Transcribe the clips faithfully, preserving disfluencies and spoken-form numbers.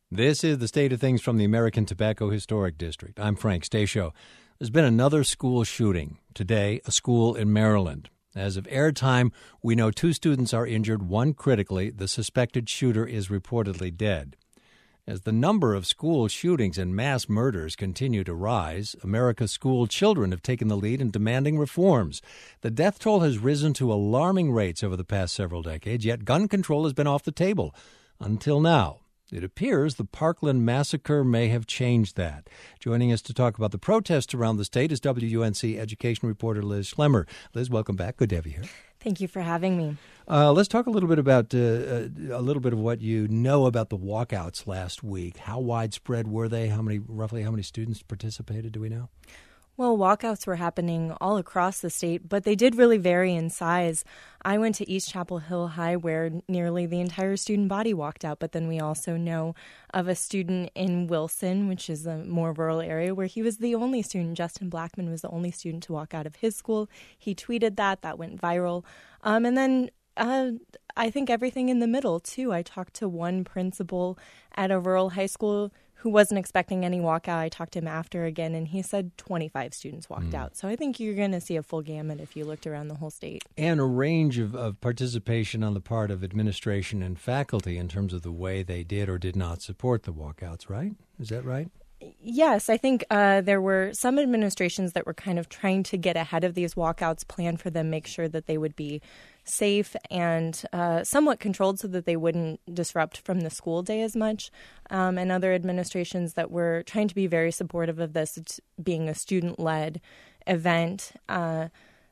This is the State of Things from the American Tobacco Historic District. I'm Frank Stasio. There's been another school shooting. Today, a school in Maryland. As of airtime, we know two students are injured, one critically. The suspected shooter is reportedly dead. As the number of school shootings and mass murders continue to rise, America's school children have taken the lead in demanding reforms. The death toll has risen to alarming rates over the past several decades, yet gun control has been off the table until now. It appears the Parkland massacre may have changed that. Joining us to talk about the protests around the state is W U N C education reporter Liz Schlemmer. Liz, welcome back. Good to have you here. Thank you for having me. Uh, let's talk a little bit about uh, a little bit of what you know about the walkouts last week. How widespread were they? How many, roughly, how many students participated? Do we know? Well, walkouts were happening all across the state, but they did really vary in size. I went to East Chapel Hill High where nearly the entire student body walked out, but then we also know of a student in Wilson, which is a more rural area, where he was the only student. Justin Blackman was the only student to walk out of his school. He tweeted that. That went viral. Um, and then uh, I think everything in the middle, too. I talked to one principal at a rural high school who wasn't expecting any walkout. I talked to him after again, and he said twenty-five students walked mm. out. So I think you're going to see a full gamut if you looked around the whole state. And a range of, of participation on the part of administration and faculty in terms of the way they did or did not support the walkouts, right? Is that right? Yes, I think uh, there were some administrations that were kind of trying to get ahead of these walkouts, plan for them, make sure that they would be safe and uh, somewhat controlled so that they wouldn't disrupt from the school day as much. Um, and other administrations that were trying to be very supportive of this being a student-led event. Uh,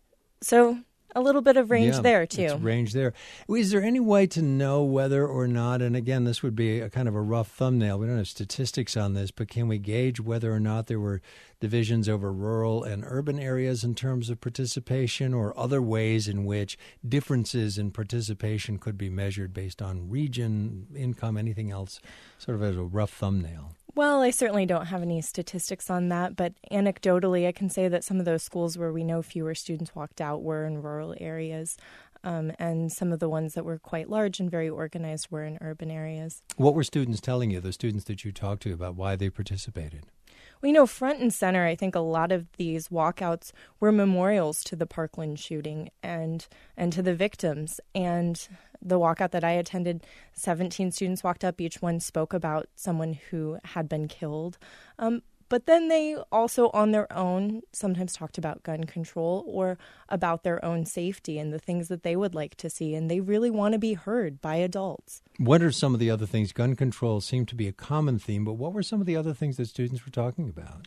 so a little bit of range yeah, there, too. It's range there. Is there any way to know whether or not, and again, this would be a kind of a rough thumbnail. We don't have statistics on this, but can we gauge whether or not there were divisions over rural and urban areas in terms of participation or other ways in which differences in participation could be measured based on region, income, anything else, sort of as a rough thumbnail? Well, I certainly don't have any statistics on that, but anecdotally, I can say that some of those schools where we know fewer students walked out were in rural areas, um, and some of the ones that were quite large and very organized were in urban areas. What were students telling you, the students that you talked to, about why they participated? Well, you know, front and center, I think a lot of these walkouts were memorials to the Parkland shooting and and to the victims. And the walkout that I attended, seventeen students walked up. Each one spoke about someone who had been killed. Um, but then they also, on their own, sometimes talked about gun control or about their own safety and the things that they would like to see. And they really want to be heard by adults. What are some of the other things? Gun control seemed to be a common theme, but what were some of the other things that students were talking about?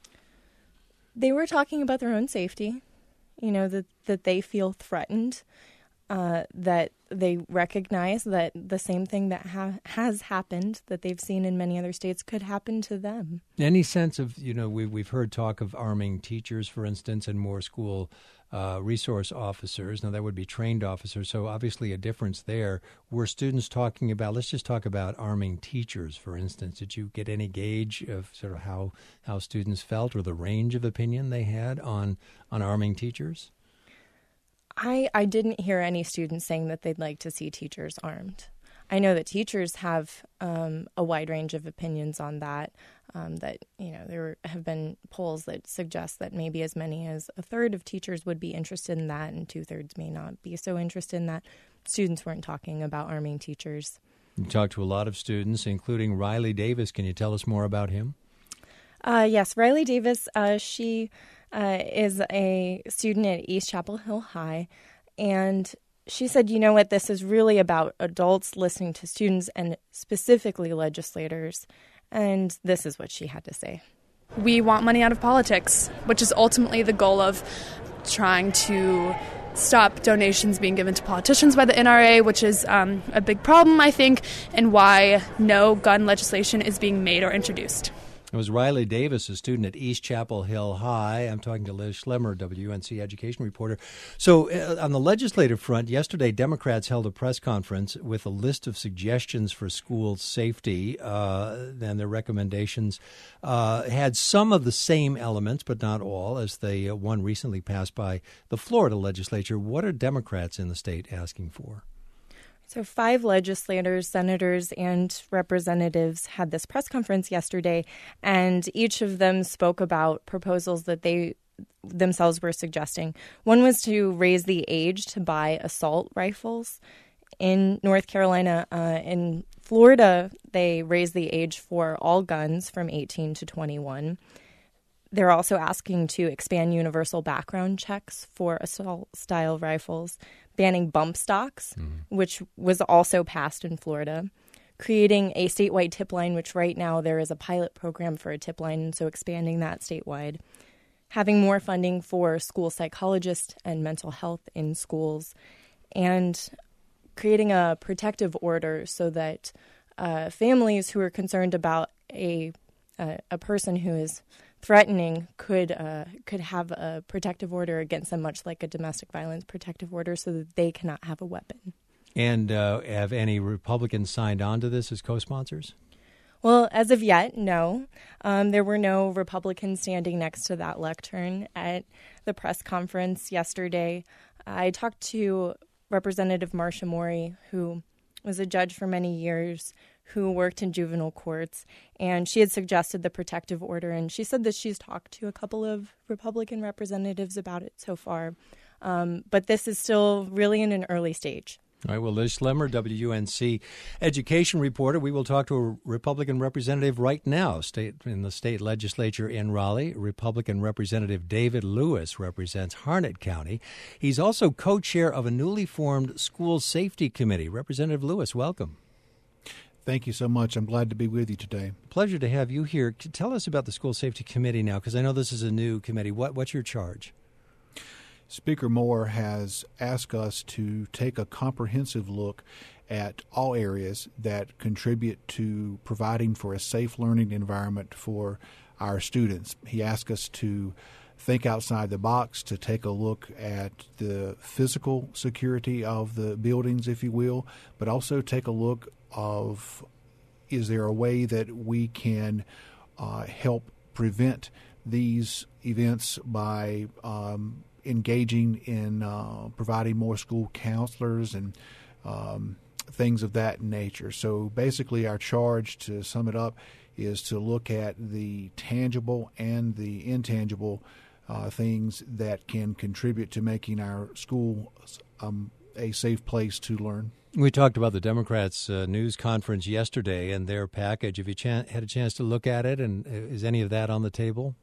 They were talking about their own safety, you know, that, that they feel threatened, uh, that they recognize that the same thing that ha- has happened, that they've seen in many other states, could happen to them. Any sense of, you know, we, we've heard talk of arming teachers, for instance, and more school uh, resource officers. Now, that would be trained officers, so obviously a difference there. Were students talking about, let's just talk about arming teachers, for instance. Did you get any gauge of sort of how, how students felt or the range of opinion they had on, on arming teachers? I, I didn't hear any students saying that they'd like to see teachers armed. I know that teachers have um, a wide range of opinions on that, um, that, you know, there have been polls that suggest that maybe as many as a third of teachers would be interested in that and two-thirds may not be so interested in that. Students weren't talking about arming teachers. You talked to a lot of students, including Riley Davis. Can you tell us more about him? Uh, yes, Riley Davis, uh, she... Uh, is a student at East Chapel Hill High, and she said, you know what, this is really about adults listening to students and specifically legislators, and this is what she had to say. We want money out of politics, which is ultimately the goal of trying to stop donations being given to politicians by the N R A, which is um, a big problem, I think, and why no gun legislation is being made or introduced. It was Riley Davis, a student at East Chapel Hill High. I'm talking to Liz Schlemmer, W U N C education reporter. So uh, on the legislative front, yesterday Democrats held a press conference with a list of suggestions for school safety, uh, and their recommendations uh, had some of the same elements, but not all, as the uh, one recently passed by the Florida legislature. What are Democrats in the state asking for? So five legislators, senators, and representatives had this press conference yesterday, and each of them spoke about proposals that they themselves were suggesting. One was to raise the age to buy assault rifles. In North Carolina, uh, in Florida, they raised the age for all guns from eighteen to twenty-one. They're also asking to expand universal background checks for assault-style rifles, banning bump stocks, mm-hmm. which was also passed in Florida, creating a statewide tip line, which right now there is a pilot program for a tip line, so expanding that statewide, having more funding for school psychologists and mental health in schools, and creating a protective order so that uh, families who are concerned about a uh, a person who is threatening could uh, could have a protective order against them, much like a domestic violence protective order, so that they cannot have a weapon. And uh, have any Republicans signed on to this as co-sponsors? Well, as of yet, no. Um, there were no Republicans standing next to that lectern at the press conference yesterday. I talked to Representative Marcia Mori, who was a judge for many years, who worked in juvenile courts, and she had suggested the protective order, and she said that she's talked to a couple of Republican representatives about it so far, um, but this is still really in an early stage. All right, well, Liz Schlemmer, W U N C education reporter. We will talk to a Republican representative right now state in the state legislature in Raleigh. Republican Representative David Lewis represents Harnett County. He's also co-chair of a newly formed school safety committee. Representative Lewis, welcome. Thank you so much. I'm glad to be with you today. Pleasure to have you here. Tell us about the school safety committee now, because I know this is a new committee. What, what's your charge? Speaker Moore has asked us to take a comprehensive look at all areas that contribute to providing for a safe learning environment for our students. He asked us to think outside the box, to take a look at the physical security of the buildings, if you will, but also take a look of, is there a way that we can uh, help prevent these events by um, engaging in uh, providing more school counselors and um, things of that nature. So basically our charge, to sum it up, is to look at the tangible and the intangible uh, things that can contribute to making our schools um, a safe place to learn. We talked about the Democrats' uh, news conference yesterday and their package. Have you ch- had a chance to look at it, and is any of that on the table?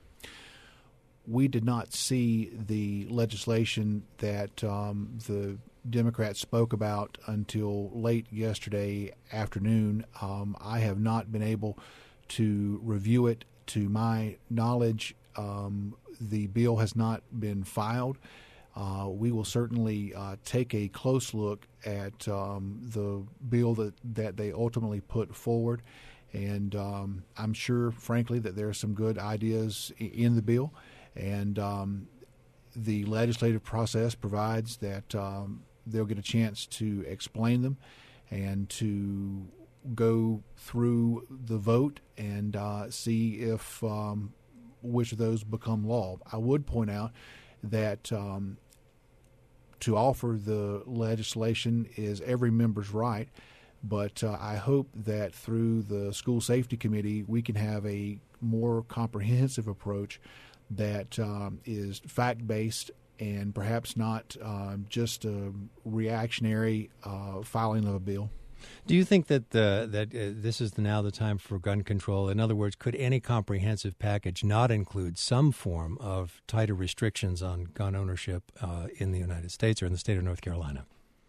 We did not see the legislation that um, the Democrats spoke about until late yesterday afternoon. Um, I have not been able to review it. To my knowledge, um, the bill has not been filed. Uh, we will certainly uh, take a close look at um, the bill that, that they ultimately put forward. And um, I'm sure, frankly, that there are some good ideas in the bill. And um, the legislative process provides that um, they'll get a chance to explain them and to go through the vote and uh, see if um, which of those become law. I would point out that um, to offer the legislation is every member's right, but uh, I hope that through the School Safety Committee we can have a more comprehensive approach that um, is fact-based and perhaps not um, just a reactionary uh, filing of a bill. Do you think that the, that uh, this is the, now the time for gun control? In other words, could any comprehensive package not include some form of tighter restrictions on gun ownership uh, in the United States or in the state of North Carolina?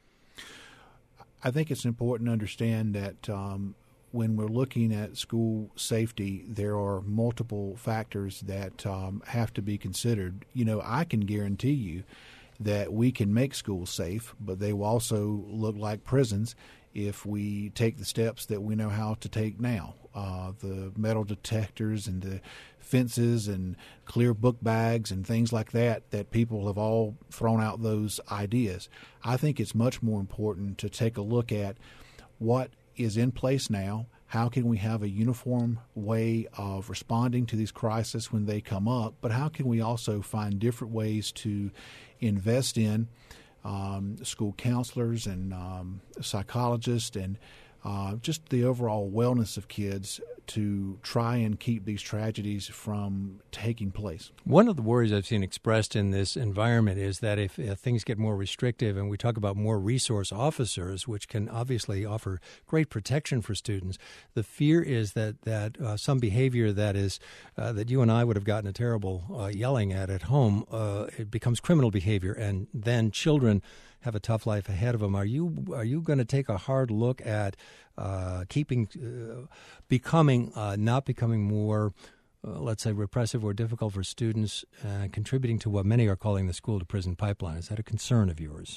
I think it's important to understand that um, when we're looking at school safety, there are multiple factors that um, have to be considered. You know, I can guarantee you that we can make schools safe, but they will also look like prisons if we take the steps that we know how to take now. Uh, the metal detectors and the fences and clear book bags and things like that, that people have all thrown out those ideas. I think it's much more important to take a look at what is in place now. How can we have a uniform way of responding to these crises when they come up? But how can we also find different ways to invest in um, school counselors and um, psychologists, and uh, just the overall wellness of kids to try and keep these tragedies from taking place. One of the worries I've seen expressed in this environment is that if, if things get more restrictive, and we talk about more resource officers, which can obviously offer great protection for students, the fear is that that uh, some behavior that is uh, that you and I would have gotten a terrible uh, yelling at at home, uh, it becomes criminal behavior, and then children have a tough life ahead of them. Are you are you going to take a hard look at uh, keeping, uh, becoming, uh, not becoming more, uh, let's say, repressive or difficult for students, uh, contributing to what many are calling the school-to-prison pipeline? Is that a concern of yours?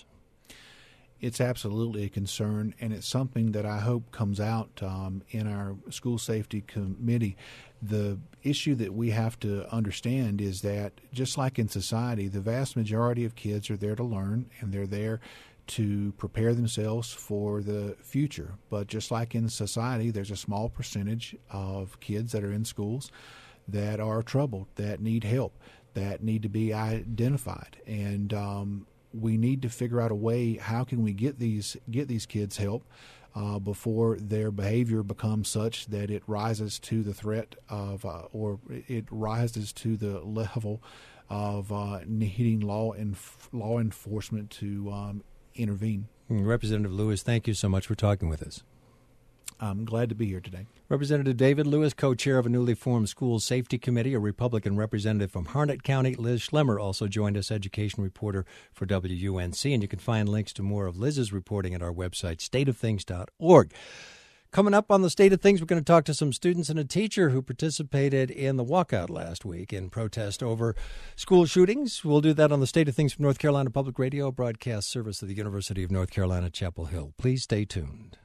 It's absolutely a concern, and it's something that I hope comes out um, in our school safety committee. The issue that we have to understand is that, just like in society, the vast majority of kids are there to learn, and they're there to prepare themselves for the future. But just like in society, there's a small percentage of kids that are in schools that are troubled, that need help, that need to be identified, and um, we need to figure out a way, how can we get these get these kids help uh, before their behavior becomes such that it rises to the threat of, uh, or it rises to the level of uh, needing law and law enforcement to um, intervene. Representative Lewis, thank you so much for talking with us. I'm glad to be here today. Representative David Lewis, co-chair of a newly formed school safety committee, a Republican representative from Harnett County. Liz Schlemmer also joined us, education reporter for W U N C. And you can find links to more of Liz's reporting at our website, state of things dot org. Coming up on the State of Things, we're going to talk to some students and a teacher who participated in the walkout last week in protest over school shootings. We'll do that on the State of Things from North Carolina Public Radio, broadcast service of the University of North Carolina, Chapel Hill. Please stay tuned.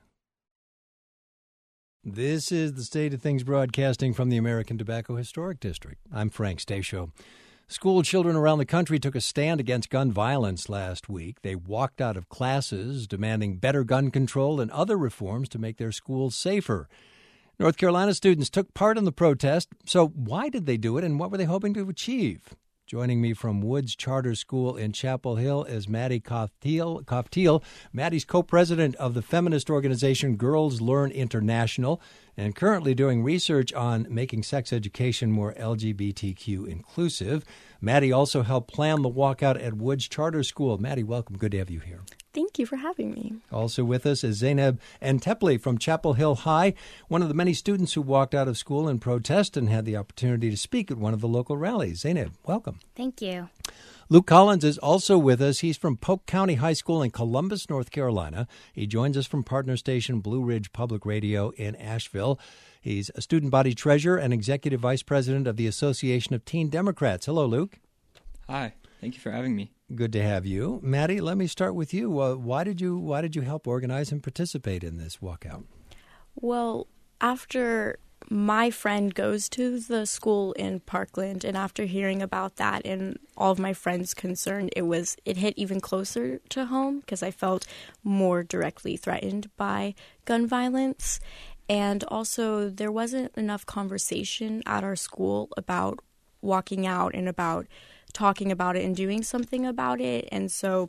This is the State of Things broadcasting from the American Tobacco Historic District. I'm Frank Stasio. School children around the country took a stand against gun violence last week. They walked out of classes demanding better gun control and other reforms to make their schools safer. North Carolina students took part in the protest. So why did they do it, and what were they hoping to achieve? Joining me from Woods Charter School in Chapel Hill is Maddie Koftiel. Koftiel. Maddie's co-president of the feminist organization Girls Learn International and currently doing research on making sex education more L G B T Q inclusive. Maddie also helped plan the walkout at Woods Charter School. Maddie, welcome. Good to have you here. Thank you for having me. Also with us is Zainab Antepli from Chapel Hill High, one of the many students who walked out of school in protest and had the opportunity to speak at one of the local rallies. Zainab, welcome. Thank you. Luke Collins is also with us. He's from Polk County High School in Columbus, North Carolina. He joins us from partner station Blue Ridge Public Radio in Asheville. He's a student body treasurer and executive vice president of the Association of Teen Democrats. Hello, Luke. Hi. Thank you for having me. Good to have you. Maddie, let me start with you. Uh, why did you why did you help organize and participate in this walkout? Well, after my friend goes to the school in Parkland, and after hearing about that and all of my friends' concern, it was it hit even closer to home because I felt more directly threatened by gun violence. And also, there wasn't enough conversation at our school about walking out and about talking about it and doing something about it. And so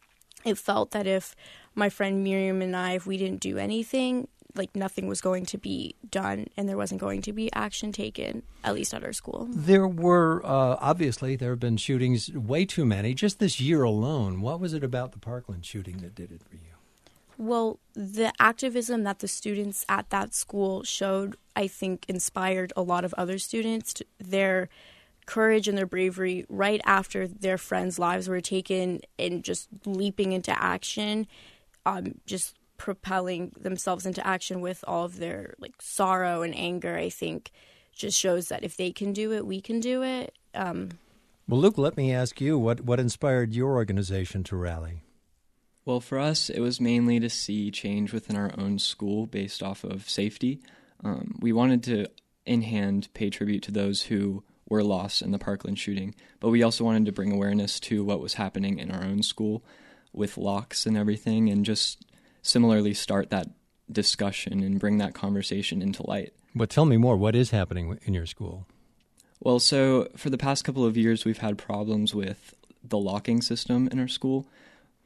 it felt that if my friend Miriam and I, if we didn't do anything, like nothing was going to be done and there wasn't going to be action taken, at least at our school. There were, uh, obviously, there have been shootings, way too many, just this year alone. What was it about the Parkland shooting that did it for you? Well, the activism that the students at that school showed, I think, inspired a lot of other students. To, their courage and their bravery right after their friends' lives were taken and just leaping into action, um, just propelling themselves into action with all of their like sorrow and anger, I think just shows that if they can do it, we can do it. Um, well, Luke, let me ask you, what, what inspired your organization to rally? Well, for us, it was mainly to see change within our own school based off of safety. Um, we wanted to, in hand, pay tribute to those who were lost in the Parkland shooting, but we also wanted to bring awareness to what was happening in our own school with locks and everything, and just similarly start that discussion and bring that conversation into light. But tell me more. What is happening in your school? Well, so for the past couple of years, we've had problems with the locking system in our school.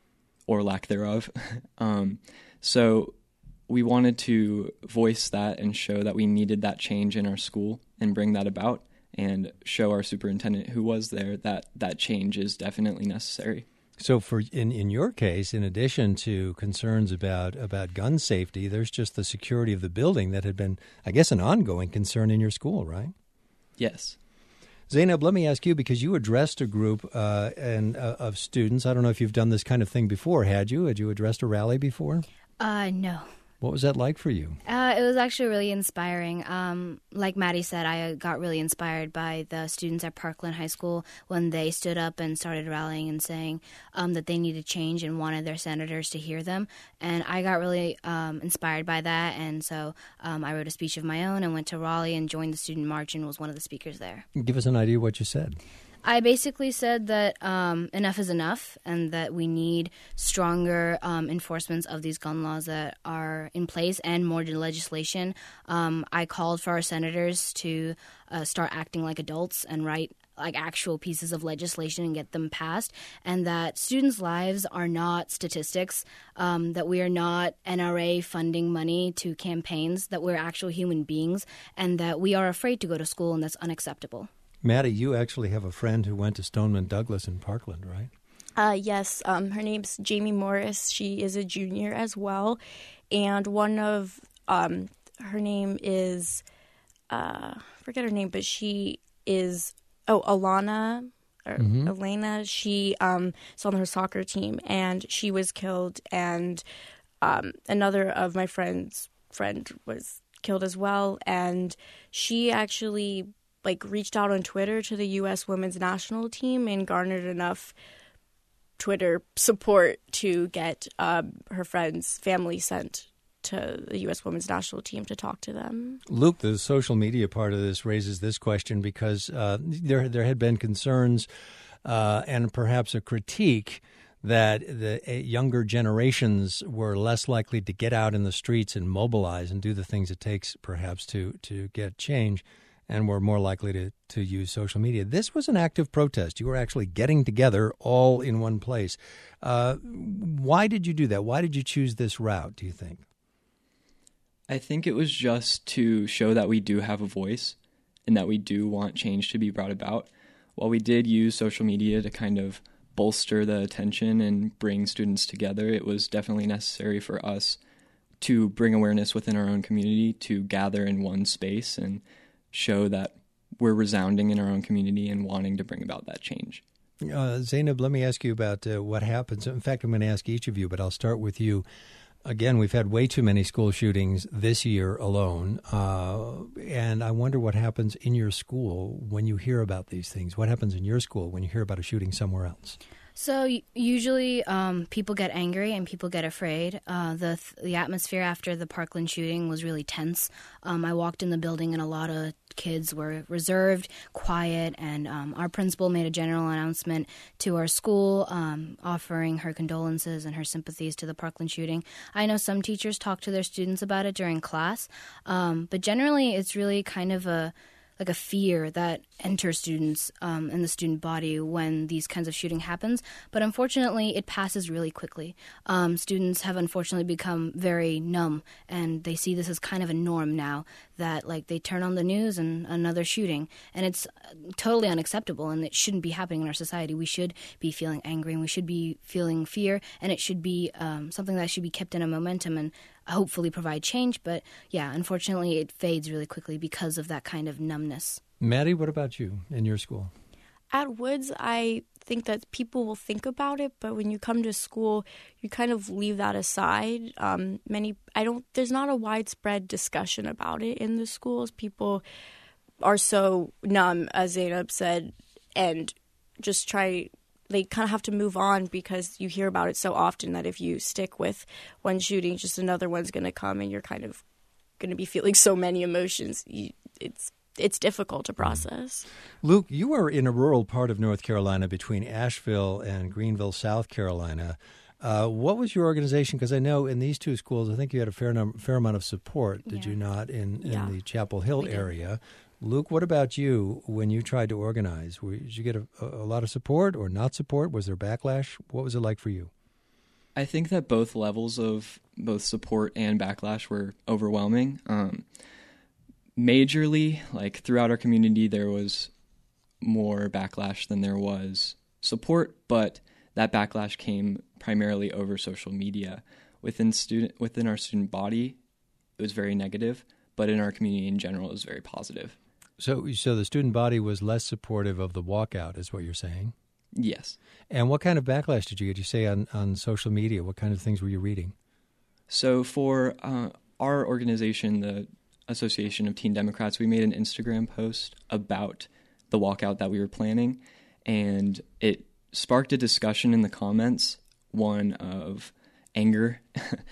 or lack thereof. um, so we wanted to voice that and show that we needed that change in our school and bring that about and show our superintendent who was there that that change is definitely necessary. So for in, in your case, in addition to concerns about, about gun safety, there's just the security of the building that had been, I guess, an ongoing concern in your school, right? Yes. Zainab, let me ask you, because you addressed a group uh, and uh, of students. I don't know if you've done this kind of thing before. Had you? Had you addressed a rally before? Uh, no. What was that like for you? Uh, it was actually really inspiring. Um, like Maddie said, I got really inspired by the students at Parkland High School when they stood up and started rallying and saying um, that they needed change and wanted their senators to hear them. And I got really um, inspired by that. And so um, I wrote a speech of my own and went to Raleigh and joined the student march and was one of the speakers there. Give us an idea of what you said. I basically said that um, enough is enough and that we need stronger um, enforcements of these gun laws that are in place and more legislation. Um, I called for our senators to uh, start acting like adults and write like actual pieces of legislation and get them passed, and that students' lives are not statistics, um, that we are not N R A funding money to campaigns, that we're actual human beings, and that we are afraid to go to school, and that's unacceptable. Maddie, you actually have a friend who went to Stoneman Douglas in Parkland, right? Uh, yes, um, her name's Jamie Morris. She is a junior as well, and one of um, her name is uh, I forget her name, but she is oh Alana or mm-hmm. Elena. She um, is on her soccer team, and she was killed, and um, another of my friends' friend was killed as well, and she actually like reached out on Twitter to the U S women's national team and garnered enough Twitter support to get um, her friend's family sent to the U S women's national team to talk to them. Luke, the social media part of this raises this question because uh, there there had been concerns uh, and perhaps a critique that the uh, younger generations were less likely to get out in the streets and mobilize and do the things it takes perhaps to, to get change, and were more likely to, to use social media. This was an active protest. You were actually getting together all in one place. Uh, why did you do that? Why did you choose this route, do you think? I think it was just to show that we do have a voice and that we do want change to be brought about. While we did use social media to kind of bolster the attention and bring students together, it was definitely necessary for us to bring awareness within our own community, to gather in one space and show that we're resounding in our own community and wanting to bring about that change. Uh, Zainab, let me ask you about uh, what happens. In fact, I'm going to ask each of you, but I'll start with you. Again, we've had way too many school shootings this year alone, uh, and I wonder what happens in your school when you hear about these things. What happens in your school when you hear about a shooting somewhere else? So usually um, people get angry and people get afraid. Uh, the the atmosphere after the Parkland shooting was really tense. Um, I walked in the building and a lot of kids were reserved, quiet, and um, our principal made a general announcement to our school um, offering her condolences and her sympathies to the Parkland shooting. I know some teachers talk to their students about it during class, um, but generally it's really kind of a like a fear that enters students um, in the student body when these kinds of shooting happens. But unfortunately, it passes really quickly. Um, students have unfortunately become very numb, and they see this as kind of a norm now, that like they turn on the news and another shooting. And it's totally unacceptable, and it shouldn't be happening in our society. We should be feeling angry, and we should be feeling fear, and it should be um, something that should be kept in a momentum and hopefully provide change. But yeah, unfortunately, it fades really quickly because of that kind of numbness. Maddie, what about you in your school? At Woods, I think that people will think about it, but when you come to school, you kind of leave that aside. Um, many, I don't. There's not a widespread discussion about it in the schools. People are so numb, as Zainab said, and just try. They kind of have to move on because you hear about it so often that if you stick with one shooting, just another one's going to come, and you're kind of going to be feeling so many emotions. You, it's it's difficult to process. Luke, you are in a rural part of North Carolina between Asheville and Greenville, South Carolina. Uh, what was your organization? Because I know in these two schools, I think you had a fair, num- fair amount of support, did yeah. you not, in, in yeah. the Chapel Hill We area? Luke, what about you when you tried to organize? Did you get a, a lot of support or not support? Was there backlash? What was it like for you? I think that both levels of both support and backlash were overwhelming. Um, majorly, like throughout our community, there was more backlash than there was support, but that backlash came primarily over social media. Within student within our student body, it was very negative, but in our community in general, it was very positive. So, so the student body was less supportive of the walkout, is what you're saying? Yes. And what kind of backlash did you get? You say on, on social media, what kind of things were you reading? So for uh, our organization, the Association of Teen Democrats, we made an Instagram post about the walkout that we were planning, and it sparked a discussion in the comments, one of anger,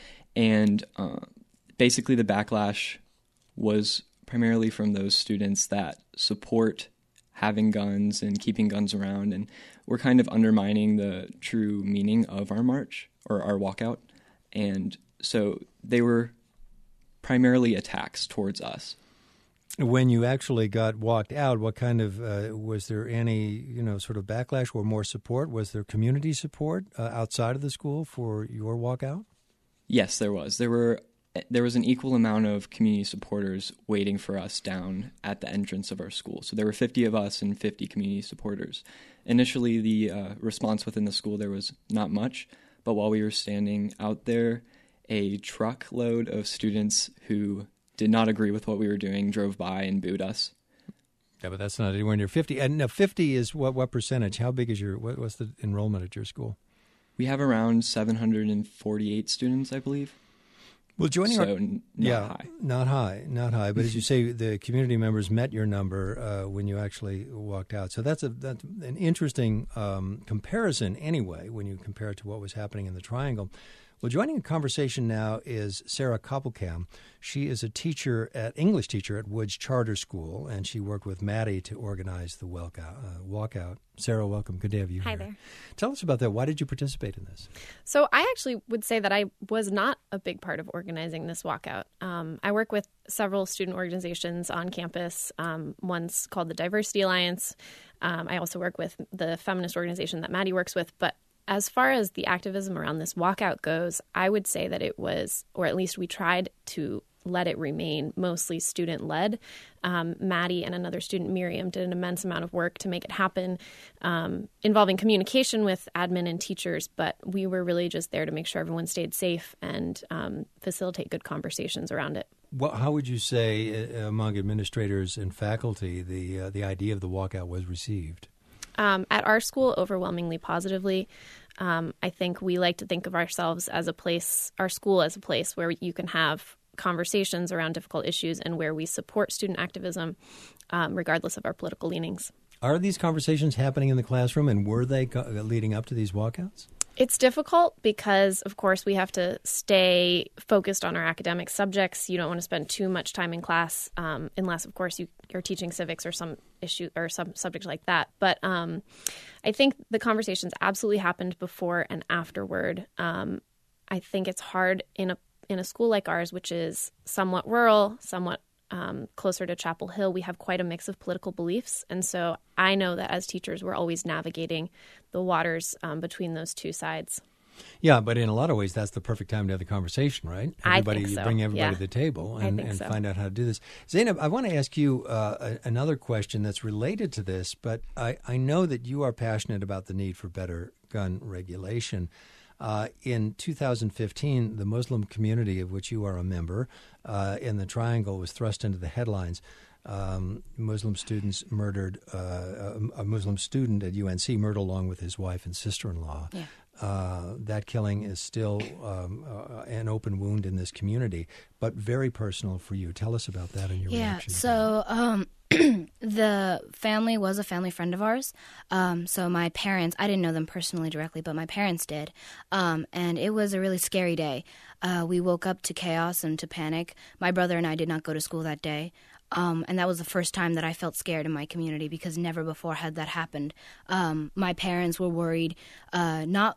and uh, basically the backlash was primarily from those students that support having guns and keeping guns around, and we're kind of undermining the true meaning of our march or our walkout. And so they were primarily attacks towards us. When you actually got walked out, what kind of, uh, was there any, you know, sort of backlash or more support? Was there community support uh, outside of the school for your walkout? Yes, there was. There were There was an equal amount of community supporters waiting for us down at the entrance of our school. So there were fifty of us and fifty community supporters. Initially, the uh, response within the school, there was not much. But while we were standing out there, a truckload of students who did not agree with what we were doing drove by and booed us. Yeah, but that's not anywhere near fifty. And now fifty is what, what percentage? How big is your, what, what's the enrollment at your school? We have around seven hundred forty-eight students, I believe. Well, joining so our, n- not yeah, high. not high, not high. But as you say, the community members met your number uh, when you actually walked out. So that's a that's an interesting um, comparison, anyway, when you compare it to what was happening in the Triangle. Well, joining a conversation now is Sarah Koppelkamp. She is a teacher at English teacher at Woods Charter School, and she worked with Maddie to organize the walkout. Uh, walkout. Sarah, welcome. Good to have you Hi here. there. Tell us about that. Why did you participate in this? So I actually would say that I was not a big part of organizing this walkout. Um, I work with several student organizations on campus. Um, one's called the Diversity Alliance. Um, I also work with the feminist organization that Maddie works with, but as far as the activism around this walkout goes, I would say that it was, or at least we tried to let it remain mostly student-led. Um, Maddie and another student, Miriam, did an immense amount of work to make it happen, um, involving communication with admin and teachers, but we were really just there to make sure everyone stayed safe and um, facilitate good conversations around it. Well, how would you say uh, among administrators and faculty the uh, the idea of the walkout was received? Um, at our school, overwhelmingly positively. Um, I think we like to think of ourselves as a place, our school as a place where you can have conversations around difficult issues and where we support student activism, um, regardless of our political leanings. Are these conversations happening in the classroom, and were they co- leading up to these walkouts? It's difficult because, of course, we have to stay focused on our academic subjects. You don't want to spend too much time in class, um, unless, of course, you, you're teaching civics or some issue or some subject like that. But um, I think the conversations absolutely happened before and afterward. Um, I think it's hard in a in a school like ours, which is somewhat rural, somewhat Um, closer to Chapel Hill. We have quite a mix of political beliefs. And so I know that as teachers, we're always navigating the waters um, between those two sides. Yeah, but in a lot of ways, that's the perfect time to have the conversation, right? Everybody, I think so. You bring everybody yeah. to the table and, and so. find out how to do this. Zainab, I want to ask you uh, a, another question that's related to this, but I, I know that you are passionate about the need for better gun regulation. Uh, in two thousand fifteen, the Muslim community of which you are a member uh, in the Triangle was thrust into the headlines. Um, Muslim students murdered, uh, a, a Muslim student at U N C murdered along with his wife and sister-in-law. Yeah. Uh, that killing is still um, uh, an open wound in this community, but very personal for you. Tell us about that and your yeah, reaction. so um, the family was a family friend of ours. Um, so my parents, I didn't know them personally directly, but my parents did. Um, and it was a really scary day. Uh, we woke up to chaos and to panic. My brother and I did not go to school that day. Um, and that was the first time that I felt scared in my community because never before had that happened. Um, my parents were worried, uh, not like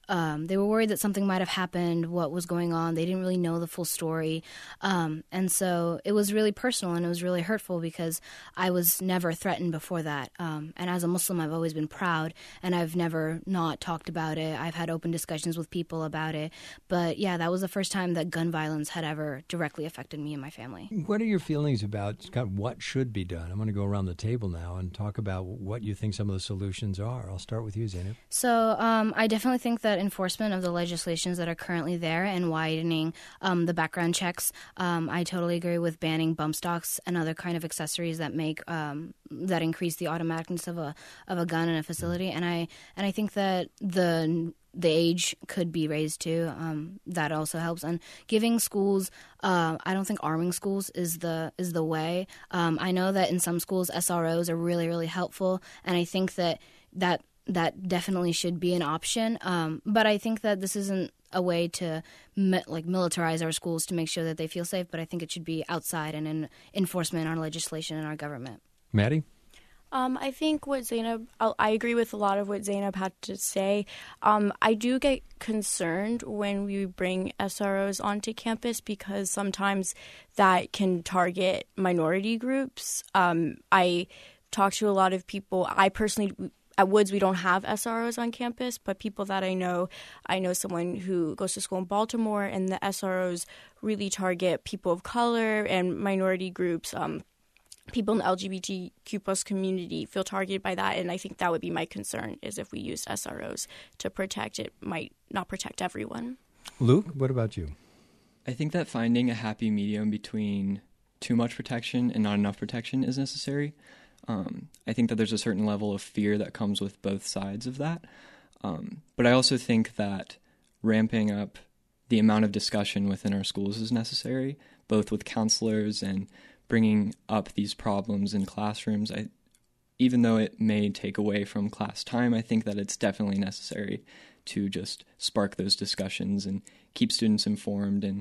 um, they were worried that something might have happened, what was going on. They didn't really know the full story. Um, and so it was really personal and it was really hurtful because I was never threatened before that. Um, and as a Muslim, I've always been proud and I've never not talked about it. I've had open discussions with people about it. But yeah, that was the first time that gun violence had ever directly affected me and my family. What are your feelings about kind of what should be done? I'm going to go around the table now and talk about what you think some of the solutions are. I'll start with you, Zainab. So um, I definitely think that enforcement of the legislations that are currently there and widening um, the background checks. Um, I totally agree with banning bump stocks and other kind of accessories that make um, that increase the automaticness of a of a gun in a facility. And I and I think that the the age could be raised too. Um, that also helps. And giving schools, uh, I don't think arming schools is the is the way. Um, I know that in some schools S R Os are really really helpful, and I think that that. That definitely should be an option, um, but I think that this isn't a way to mi- like militarize our schools to make sure that they feel safe. But I think it should be outside and in enforcement on legislation in our government. Maddie? Um, I think what Zainab, I agree with a lot of what Zainab had to say. Um, I do get concerned when we bring S R Os onto campus because sometimes that can target minority groups. Um, I talk to a lot of people. I personally... At Woods, we don't have S R Os on campus, but people that I know, I know someone who goes to school in Baltimore, and the S R Os really target people of color and minority groups. Um, people in the L G B T Q plus community feel targeted by that, and I think that would be my concern, is if we use S R Os to protect, it might not protect everyone. Luke, what about you? I think that finding a happy medium between too much protection and not enough protection is necessary. Um, I think that there's a certain level of fear that comes with both sides of that. Um, but I also think that ramping up the amount of discussion within our schools is necessary, both with counselors and bringing up these problems in classrooms. I, even though it may take away from class time, I think that it's definitely necessary to just spark those discussions and keep students informed and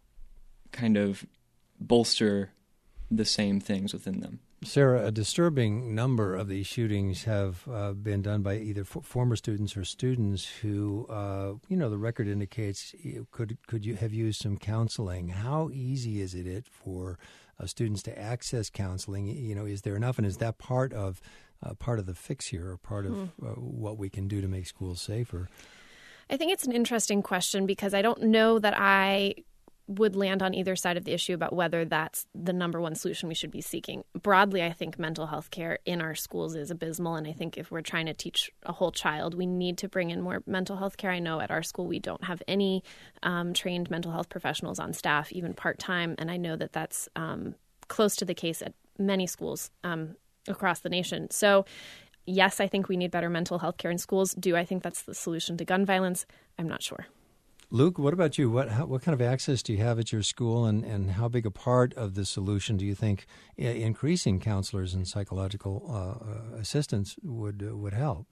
kind of bolster the same things within them. Sarah, a disturbing number of these shootings have uh, been done by either f- former students or students who, uh, you know, the record indicates could could you have used some counseling. How easy is it for uh, students to access counseling? You know, is there enough, and is that part of uh, part of the fix here, or part of mm. uh, what we can do to make schools safer? I think it's an interesting question because I don't know that I would land on either side of the issue about whether that's the number one solution we should be seeking. Broadly, I think mental health care in our schools is abysmal, and I think if we're trying to teach a whole child, we need to bring in more mental health care. I know at our school we don't have any um, trained mental health professionals on staff, even part-time, and I know that that's um, close to the case at many schools um, across the nation. So yes, I think we need better mental health care in schools. Do I think that's the solution to gun violence? I'm not sure. Luke, what about you? What how, what kind of access do you have at your school, and, and how big a part of the solution do you think uh, increasing counselors and psychological uh, assistance would uh, would help?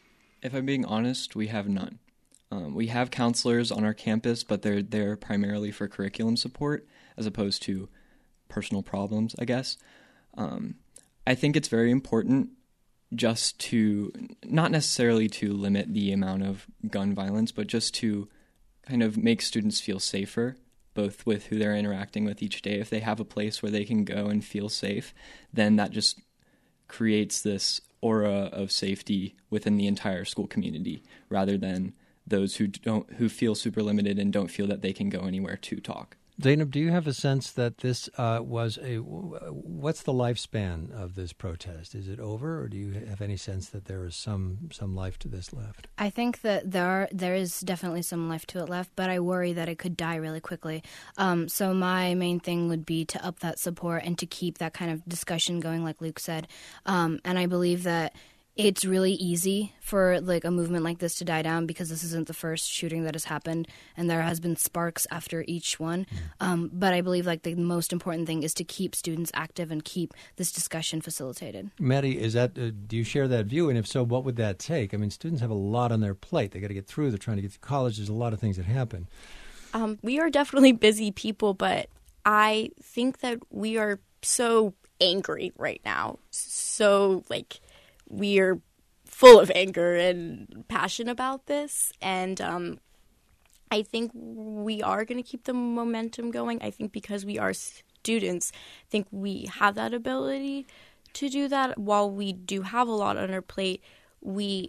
If I'm being honest, we have none. Um, we have counselors on our campus, but they're there primarily for curriculum support as opposed to personal problems, I guess. Um, I think it's very important just to, not necessarily to limit the amount of gun violence, but just to kind of make students feel safer, both with who they're interacting with each day. If they have a place where they can go and feel safe, then that just creates this aura of safety within the entire school community, rather than those who don't, who feel super limited and don't feel that they can go anywhere to talk. Zainab, do you have a sense that this uh, was a, what's the lifespan of this protest? Is it over, or do you have any sense that there is some some life to this left? I think that there are, there is definitely some life to it left, but I worry that it could die really quickly. Um, so my main thing would be to up that support and to keep that kind of discussion going, like Luke said. Um, and I believe that it's really easy for like a movement like this to die down because this isn't the first shooting that has happened, and there has been sparks after each one. Mm. Um, but I believe like the most important thing is to keep students active and keep this discussion facilitated. Maddie, is that uh, do you share that view? And if so, what would that take? I mean, students have a lot on their plate. They got to get through. They're trying to get to college. There's a lot of things that happen. Um, we are definitely busy people, but I think that we are so angry right now. So like. We're full of anger and passion about this. And um, I think we are going to keep the momentum going. I think because we are students, I think we have that ability to do that. While we do have a lot on our plate, we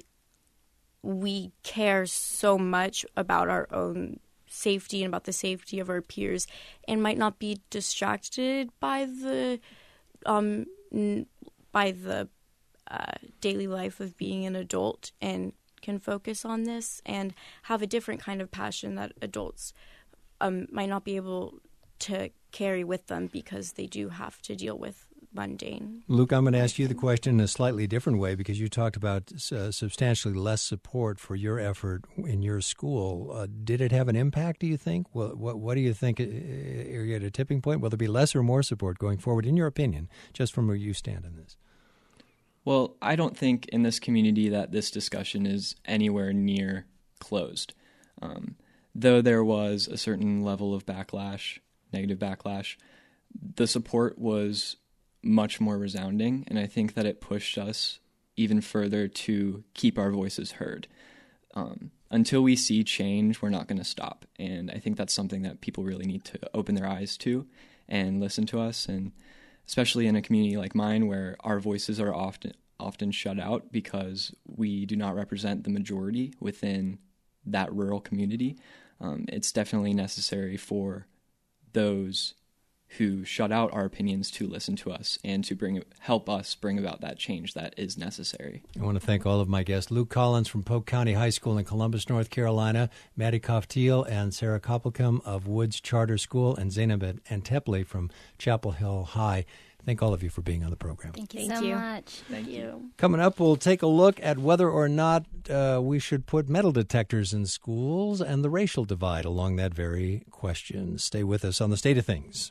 we care so much about our own safety and about the safety of our peers, and might not be distracted by the um by the uh, daily life of being an adult, and can focus on this and have a different kind of passion that adults um, might not be able to carry with them because they do have to deal with mundane. Luke, I'm going to ask you the question in a slightly different way, because you talked about uh, substantially less support for your effort in your school. Uh, did it have an impact, do you think? Well, what, what do you think? Are you at a tipping point? Will there be less or more support going forward, in your opinion, just from where you stand in this? Well, I don't think in this community that this discussion is anywhere near closed. Um, though there was a certain level of backlash, negative backlash, the support was much more resounding, and I think that it pushed us even further to keep our voices heard. Um, until we see change, we're not going to stop, and I think that's something that people really need to open their eyes to and listen to us, and especially in a community like mine where our voices are often often shut out because we do not represent the majority within that rural community. Um, it's definitely necessary for those who shut out our opinions to listen to us and to bring help us bring about that change that is necessary. I want to thank all of my guests: Luke Collins from Polk County High School in Columbus, North Carolina, Maddie Koftiel and Sarah Koppelkum of Woods Charter School, and Zainab Antepli from Chapel Hill High. Thank all of you for being on the program. Thank you Thank so you. much. Thank you. Coming up, we'll take a look at whether or not uh, we should put metal detectors in schools and the racial divide along that very question. Stay with us on The State of Things.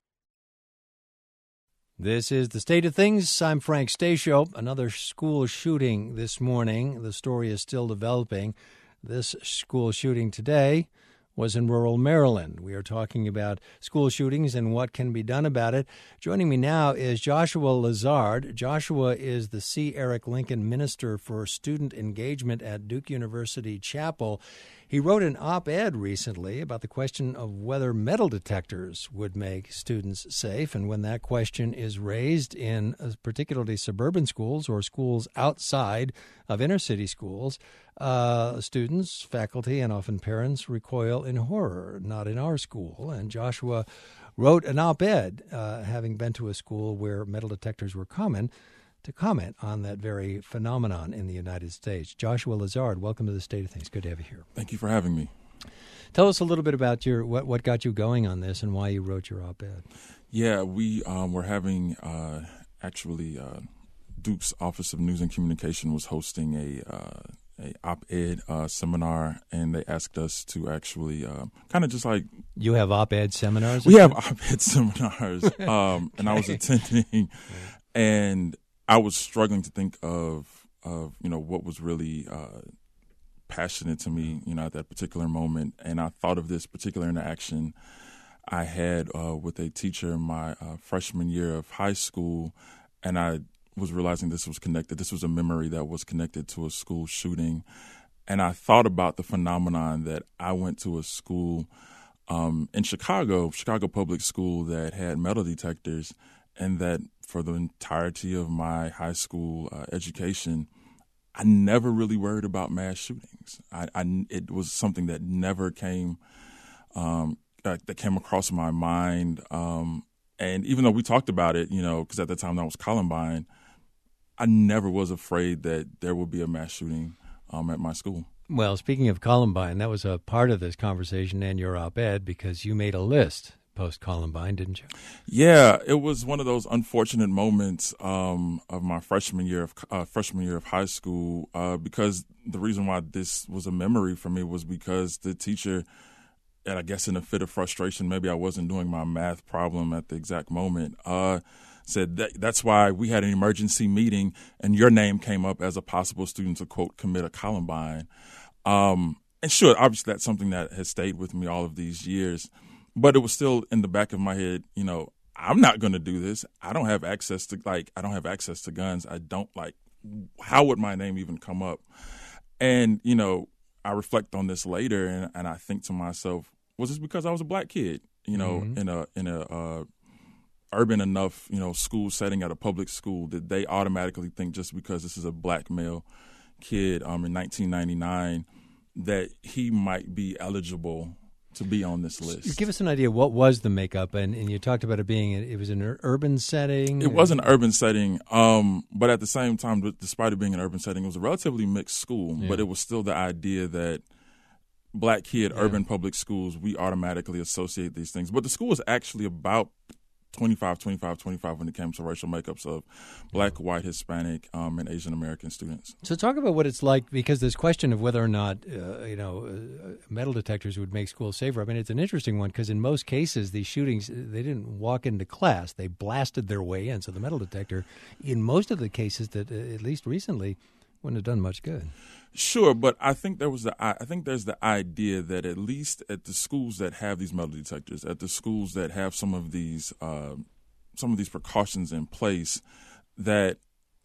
This is The State of Things. I'm Frank Stasio. Another school shooting this morning. The story is still developing. This school shooting today was in rural Maryland. We are talking about school shootings and what can be done about it. Joining me now is Joshua Lazard. Joshua is the C. Eric Lincoln Minister for Student Engagement at Duke University Chapel. He wrote an op-ed recently about the question of whether metal detectors would make students safe. And when that question is raised in particularly suburban schools or schools outside of inner-city schools, uh, students, faculty, and often parents recoil in horror. Not in our school. And Joshua wrote an op-ed, uh, having been to a school where metal detectors were common, to comment on that very phenomenon in the United States. Joshua Lazard, welcome to The State of Things. Good to have you here. Thank you for having me. Tell us a little bit about your what, what got you going on this and why you wrote your op-ed. Yeah, we um, were having, uh, actually, uh, Duke's Office of News and Communication was hosting a uh, a op-ed uh, seminar, and they asked us to actually uh, kind of just like... You have op-ed seminars? We have op-ed seminars, um, and I was attending, and I was struggling to think of, of you know, what was really uh, passionate to me, you know, at that particular moment. And I thought of this particular interaction I had uh, with a teacher in my uh, freshman year of high school, and I was realizing this was connected. This was a memory that was connected to a school shooting. And I thought about the phenomenon that I went to a school um, in Chicago, Chicago Public School, that had metal detectors, and that for the entirety of my high school uh, education, I never really worried about mass shootings. I, I it was something that never came um, uh, that came across my mind. Um, and even though we talked about it, you know, because at the time that was Columbine, I never was afraid that there would be a mass shooting um, at my school. Well, speaking of Columbine, that was a part of this conversation and your op-ed, because you made a list post-Columbine, didn't you? Yeah, it was one of those unfortunate moments um, of my freshman year of uh, freshman year of high school, uh, because the reason why this was a memory for me was because the teacher, and I guess in a fit of frustration, maybe I wasn't doing my math problem at the exact moment, uh, said that that's why we had an emergency meeting and your name came up as a possible student to, quote, commit a Columbine. Um, and sure, obviously that's something that has stayed with me all of these years. But it was still in the back of my head, you know, I'm not going to do this. I don't have access to, like, I don't have access to guns. I don't, like, how would my name even come up? And, you know, I reflect on this later, and, and I think to myself, was this because I was a black kid, you know, mm-hmm. in a in a uh, urban enough, you know, school setting at a public school? Did they automatically think just because this is a black male kid um, in nineteen ninety-nine that he might be eligible to be on this list? Give us an idea. What was the makeup? And, and you talked about it being, it was an urban setting. It was an urban setting, um, but at the same time, despite it being an urban setting, it was a relatively mixed school. Yeah. But it was still the idea that black kid, yeah. urban public schools, we automatically associate these things. But the school was actually about twenty-five, twenty-five, twenty-five when it came to racial makeups of black, white, Hispanic, um, and Asian American students. So talk about what it's like, because this question of whether or not, uh, you know, uh, metal detectors would make schools safer. I mean, it's an interesting one because in most cases, these shootings, they didn't walk into class. They blasted their way in. So the metal detector, in most of the cases that, uh, at least recently, wouldn't have done much good. Sure, but I think there was the I think there's the idea that at least at the schools that have these metal detectors, at the schools that have some of these uh, some of these precautions in place, that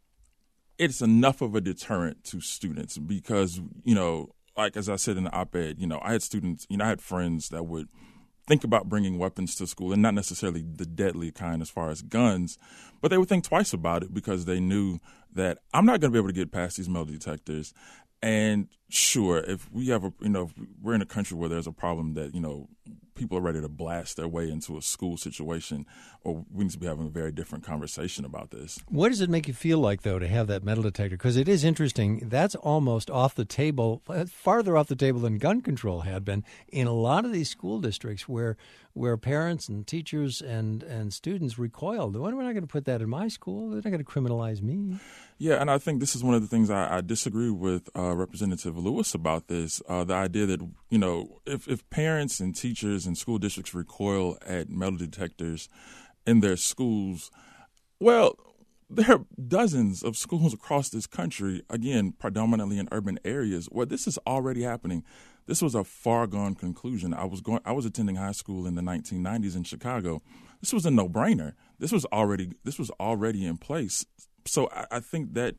it's enough of a deterrent to students because, you know, like as I said in the op-ed, you know, I had students, you know, I had friends that would think about bringing weapons to school, and not necessarily the deadly kind as far as guns, but they would think twice about it because they knew that I'm not going to be able to get past these metal detectors. And sure, if we have a, you know, if we're in a country where there's a problem that, you know, people are ready to blast their way into a school situation, or we need to be having a very different conversation about this. What does it make you feel like, though, to have that metal detector? Because it is interesting. That's almost off the table, farther off the table than gun control had been in a lot of these school districts where where parents and teachers and, and students recoiled. Why are we not going to put that in my school? They're not going to criminalize me. Yeah, and I think this is one of the things I, I disagree with uh, Representative Lewis about this, uh, the idea that, you know, if, if parents and teachers and school districts recoil at metal detectors in their schools, well, there are dozens of schools across this country, again, predominantly in urban areas, where this is already happening. This was a far-gone conclusion. I was going. I was attending high school in the nineteen nineties in Chicago. This was a no-brainer. This was already. This was already in place. So I, I think that,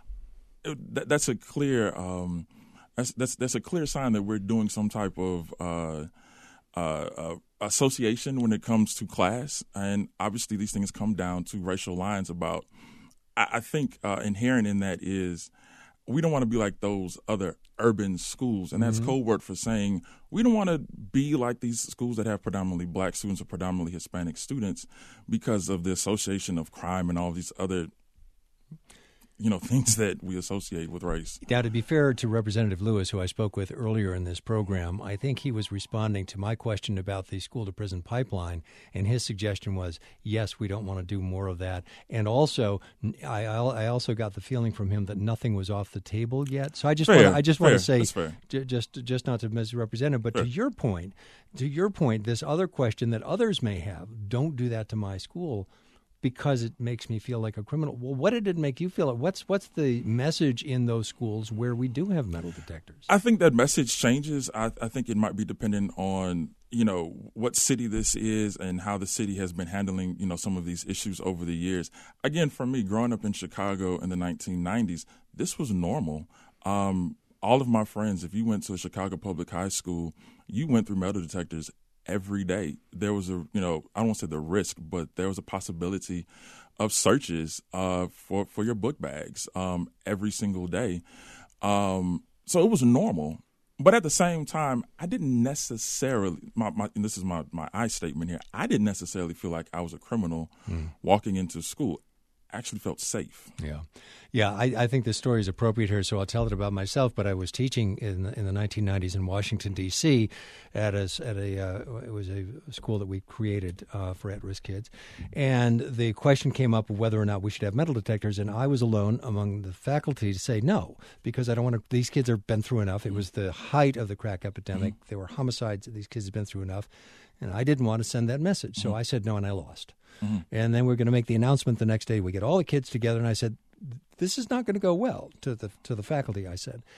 that that's a clear. Um, that's that's that's a clear sign that we're doing some type of uh, uh, uh, association when it comes to class, and obviously these things come down to racial lines. About, I, I think uh, inherent in that is, we don't want to be like those other urban schools. And that's mm-hmm. code word for saying we don't want to be like these schools that have predominantly black students or predominantly Hispanic students because of the association of crime and all these other, you know, things that we associate with race. Now, to be fair to Representative Lewis, who I spoke with earlier in this program, I think he was responding to my question about the school-to-prison pipeline, and his suggestion was, yes, we don't want to do more of that. And also, I, I also got the feeling from him that nothing was off the table yet. So I just fair, want, I just fair, want to say, fair. j- just just not to misrepresent him, but fair. to your point, to your point, this other question that others may have, don't do that to my school, because it makes me feel like a criminal. Well, what did it make you feel? What's what's the message in those schools where we do have metal detectors? I think that message changes. I, I think it might be dependent on, you know, what city this is and how the city has been handling, you know, some of these issues over the years. Again, for me, growing up in Chicago in the nineteen nineties, this was normal. Um, all of my friends, if you went to a Chicago public high school, you went through metal detectors every day. There was a, you know, I don't want to say the risk, but there was a possibility of searches uh, for, for your book bags um, every single day. Um, so it was normal. But at the same time, I didn't necessarily, my, my, and this is my, my I statement here, I didn't necessarily feel like I was a criminal mm. walking into school. I actually felt safe. Yeah. Yeah, I, I think this story is appropriate here, so I'll tell it about myself. But I was teaching in the, in the nineteen nineties in Washington, D C at a, at a uh, it was a school that we created uh, for at-risk kids. And the question came up of whether or not we should have metal detectors, and I was alone among the faculty to say no, because I don't want to, these kids have been through enough. It was the height of the crack epidemic. Mm-hmm. There were homicides. These kids have been through enough. And I didn't want to send that message, so mm-hmm. I said no, and I lost. Mm-hmm. And then we're going to make the announcement the next day. We get all the kids together, and I said, this is not going to go well to the to the faculty, I said.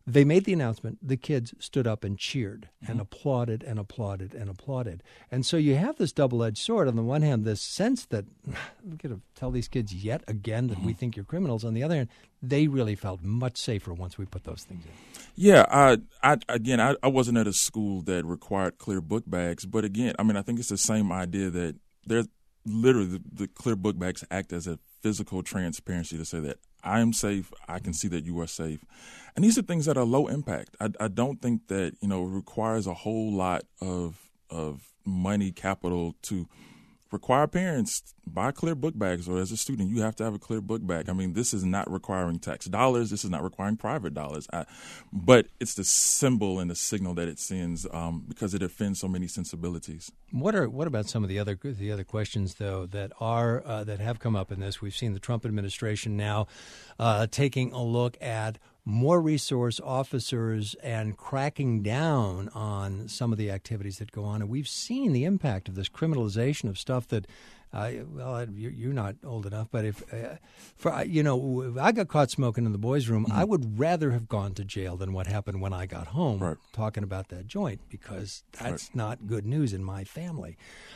They made the announcement. The kids stood up and cheered Mm-hmm. and applauded and applauded and applauded. And so you have this double-edged sword. On the one hand, this sense that we're going to tell these kids yet again that Mm-hmm. we think you're criminals. On the other hand, they really felt much safer once we put those things in. Yeah, I, I again, I, I wasn't at a school that required clear book bags, but again, I mean, I think it's the same idea that there's literally the, the clear book bags act as a physical transparency to say that I am safe, I can see that you are safe. And these are things that are low impact. I, I don't think that, you know, it requires a whole lot of of money, capital to require parents buy clear book bags, or as a student, you have to have a clear book bag. I mean, this is not requiring tax dollars. This is not requiring private dollars. I, but it's the symbol and the signal that it sends um, because it offends so many sensibilities. What are what about some of the other the other questions though that are uh, that have come up in this? We've seen the Trump administration now uh, taking a look at more resource officers and cracking down on some of the activities that go on. And we've seen the impact of this criminalization of stuff that, uh, well, you're not old enough, but if, uh, for you know, if I got caught smoking in the boys' room, mm-hmm. I would rather have gone to jail than what happened when I got home right. talking about that joint, because that's right. not good news in my family.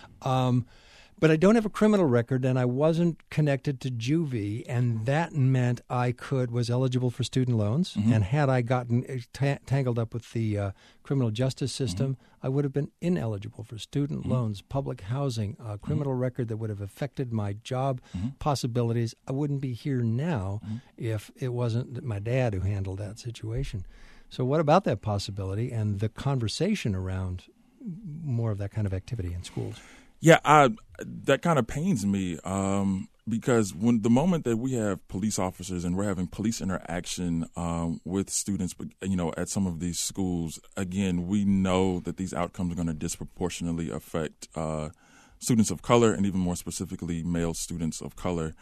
Um But I don't have a criminal record, and I wasn't connected to juvie, and that meant I could was eligible for student loans. Mm-hmm. And had I gotten t- tangled up with the uh, criminal justice system, mm-hmm. I would have been ineligible for student mm-hmm. loans, public housing, a criminal mm-hmm. record that would have affected my job mm-hmm. possibilities. I wouldn't be here now mm-hmm. if it wasn't my dad who handled that situation. So what about that possibility and the conversation around more of that kind of activity in schools? Yeah, I, that kind of pains me um, because when the moment that we have police officers and we're having police interaction um, with students, you know, at some of these schools, again, we know that these outcomes are going to disproportionately affect uh, students of color, and even more specifically, male students of color.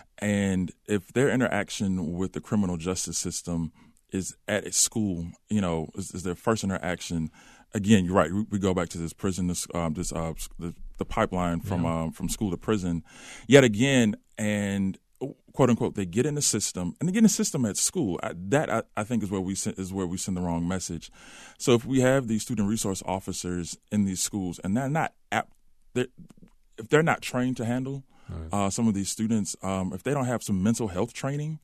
And if their interaction with the criminal justice system is at a school, you know, is, is their first interaction. Again, you're right. We, we go back to this prison, this, um, this uh, the, the pipeline from yeah. um, from school to prison, yet again, and quote unquote, they get in the system, and they get in the system at school. I, that I, I think is where we send, is where we send the wrong message. So if we have these student resource officers in these schools, and they're not apt, they're, if they're not trained to handle right. uh, some of these students, um, if they don't have some mental health training,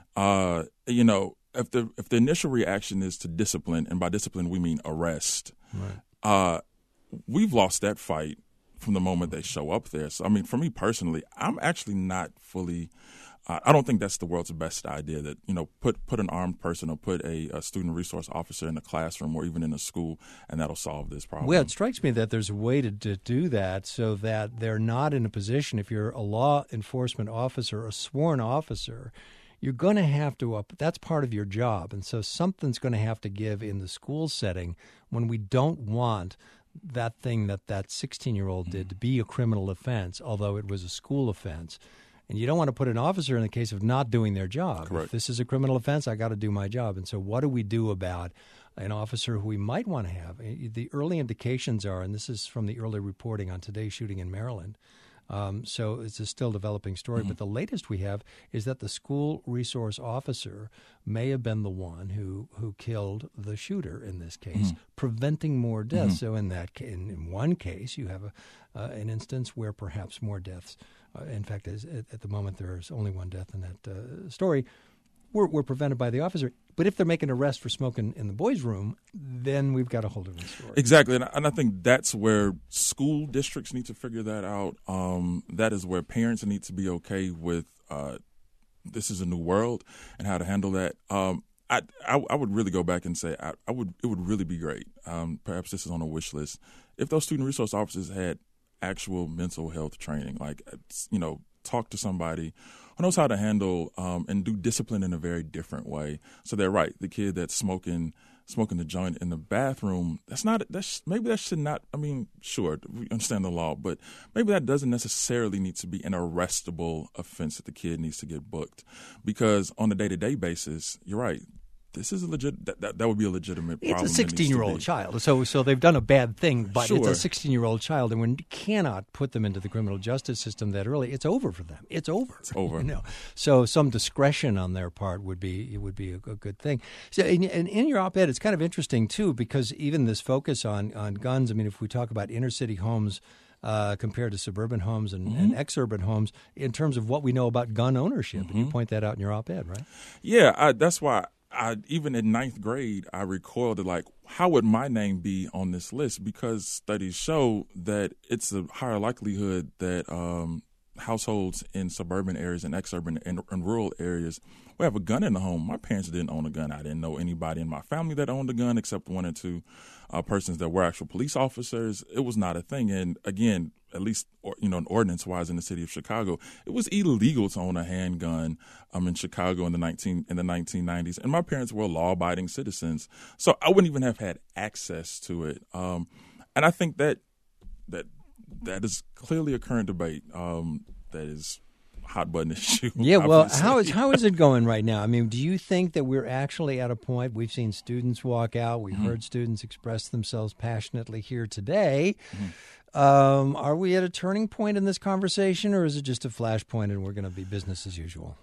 uh, you know. If the if the initial reaction is to discipline, and by discipline we mean arrest, right. uh, we've lost that fight from the moment they show up there. So, I mean, for me personally, I'm actually not fully uh, – I don't think that's the world's best idea that, you know, put put an armed person or put a, a student resource officer in a classroom or even in a school, and that'll solve this problem. Well, it strikes me that there's a way to, to do that so that they're not in a position, if you're a law enforcement officer, a sworn officer – you're going to have to up. That's part of your job. And so something's going to have to give in the school setting when we don't want that thing that that sixteen-year-old did to be a criminal offense, although it was a school offense. And you don't want to put an officer in the case of not doing their job. Correct. If this is a criminal offense, I got to do my job. And so what do we do about an officer who we might want to have? The early indications are, and this is from the early reporting on today's shooting in Maryland, Um, so it's a still developing story. Mm-hmm. But the latest we have is that the school resource officer may have been the one who, who killed the shooter in this case, mm-hmm. preventing more deaths. Mm-hmm. So in that ca- in, in one case, you have a, uh, an instance where perhaps more deaths. Uh, in fact, as, at, at the moment, there's only one death in that uh, story. Were, were prevented by the officer. But if they're making an arrest for smoking in the boys' room, then we've got a whole different story. Exactly. And I, and I think that's where school districts need to figure that out. Um, that is where parents need to be okay with uh, this is a new world and how to handle that. Um, I, I, I would really go back and say I, I would it would really be great. Um, perhaps this is on a wish list. If those student resource officers had actual mental health training, like, you know, talk to somebody who knows how to handle um, and do discipline in a very different way. So they're right. The kid that's smoking smoking the joint in the bathroom, that's not, that's maybe that should not, I mean, sure, we understand the law, but maybe that doesn't necessarily need to be an arrestable offense that the kid needs to get booked. Because on a day-to-day basis, you're right, this is a legit. That, that, that would be a legitimate problem. It's a sixteen-year-old child, so so they've done a bad thing, but Sure. it's a sixteen-year-old child, and we cannot put them into the criminal justice system that early. It's over for them. It's over. It's over. You know? So some discretion on their part would be it would be a, a good thing. So, and, and in your op-ed, it's kind of interesting too, because even this focus on on guns. I mean, if we talk about inner city homes. Uh, compared to suburban homes and, mm-hmm. and ex-urban homes, in terms of what we know about gun ownership, mm-hmm. and you point that out in your op-ed, right? Yeah, I, that's why. I, even in ninth grade, I recoiled at like, how would my name be on this list? Because studies show that it's a higher likelihood that um, households in suburban areas and ex-urban and, and rural areas will have a gun in the home. My parents didn't own a gun. I didn't know anybody in my family that owned a gun except one or two uh, persons that were actual police officers. It was not a thing. And again, at least, or, you know, an ordinance-wise in the city of Chicago, it was illegal to own a handgun um, in Chicago in the nineteen in the nineteen nineties. And my parents were law-abiding citizens, so I wouldn't even have had access to it. Um, and I think that that that is clearly a current debate um, that is a hot-button issue. Yeah, well, how is how is it going right now? I mean, do you think that we're actually at a point? We've seen students walk out. We've mm-hmm. heard students express themselves passionately here today. Mm-hmm. Um, are we at a turning point in this conversation, or is it just a flashpoint and we're going to be business as usual?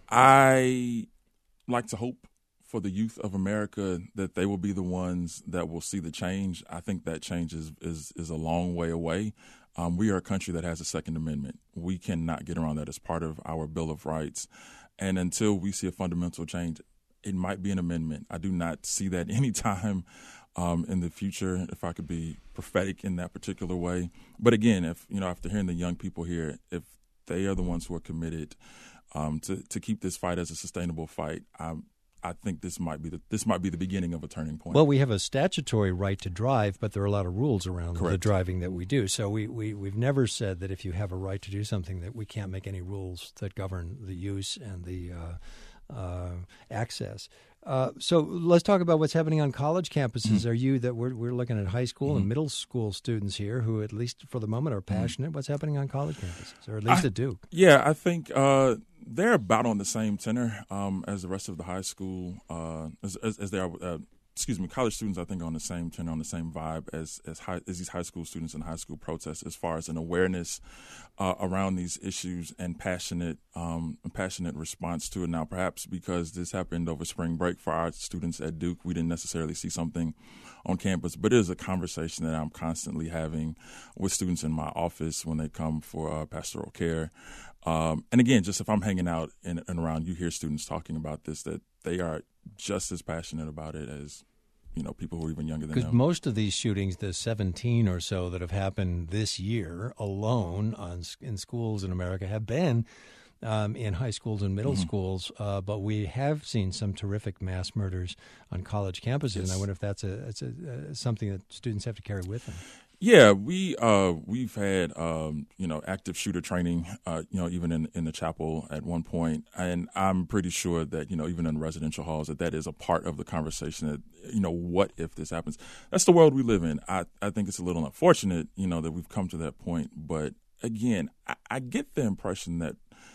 I like to hope for the youth of America that they will be the ones that will see the change. I think that change is is, is a long way away. Um, we are a country that has a Second Amendment. We cannot get around that as part of our Bill of Rights. And until we see a fundamental change, it might be an amendment. I do not see that anytime um, in the future, if I could be prophetic in that particular way. But again, if you know, after hearing the young people here, if they are the ones who are committed um, to to keep this fight as a sustainable fight, I'm I think this might be the this might be the beginning of a turning point. Well, we have a statutory right to drive, but there are a lot of rules around Correct. the driving that we do. So we, we, we've never said that if you have a right to do something that we can't make any rules that govern the use and the uh, uh, access. Uh, so let's talk about what's happening on college campuses. Mm-hmm. Are you that we're we're looking at high school mm-hmm. and middle school students here who, at least for the moment, are passionate? Mm-hmm. What's happening on college campuses, or at least I, at Duke? Yeah, I think uh, they're about on the same tenor um, as the rest of the high school, uh, as, as, as they are. Uh, excuse me, college students, I think, are on the same tenor, on the same vibe as as, high, as these high school students in high school protests, as far as an awareness uh, around these issues and passionate, um, passionate response to it. Now, perhaps because this happened over spring break for our students at Duke, we didn't necessarily see something on campus, but it is a conversation that I'm constantly having with students in my office when they come for uh, pastoral care. Um, and again, just if I'm hanging out in, and around, you hear students talking about this, that they are just as passionate about it as, you know, people who are even younger than them. Because most of these shootings, the seventeen or so that have happened this year alone on in schools in America, have been um, in high schools and middle mm-hmm. schools. Uh, but we have seen some terrific mass murders on college campuses, yes. and I wonder if that's a, it's a uh, something that students have to carry with them. Yeah, we uh, we've had um, you know active shooter training, uh, you know even in in the chapel at one point, and I'm pretty sure that you know even in residential halls that that is a part of the conversation. That you know what if this happens? That's the world we live in. I I think it's a little unfortunate, you know, that we've come to that point. But again, I, I get the impression that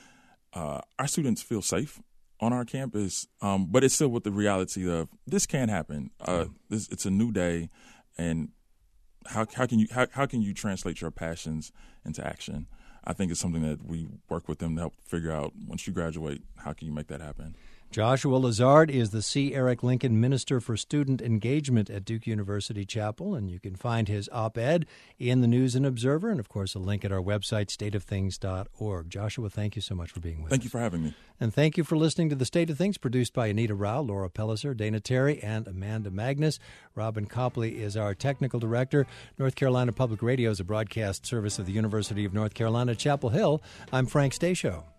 uh, our students feel safe on our campus, um, but it's still with the reality of this can't happen. Uh, this, it's a new day, and How how can you how, how can you translate your passions into action? I think it's something that we work with them to help figure out. Once you graduate, how can you make that happen? Joshua Lazard is the C. Eric Lincoln Minister for Student Engagement at Duke University Chapel, and you can find his op-ed in the News and Observer, and, of course, a link at our website, state of things dot org. Joshua, thank you so much for being with thank us. Thank you for having me. And thank you for listening to The State of Things, produced by Anita Rao, Laura Pelliser, Dana Terry, and Amanda Magnus. Robin Copley is our technical director. North Carolina Public Radio is a broadcast service of the University of North Carolina, Chapel Hill. I'm Frank Stashow.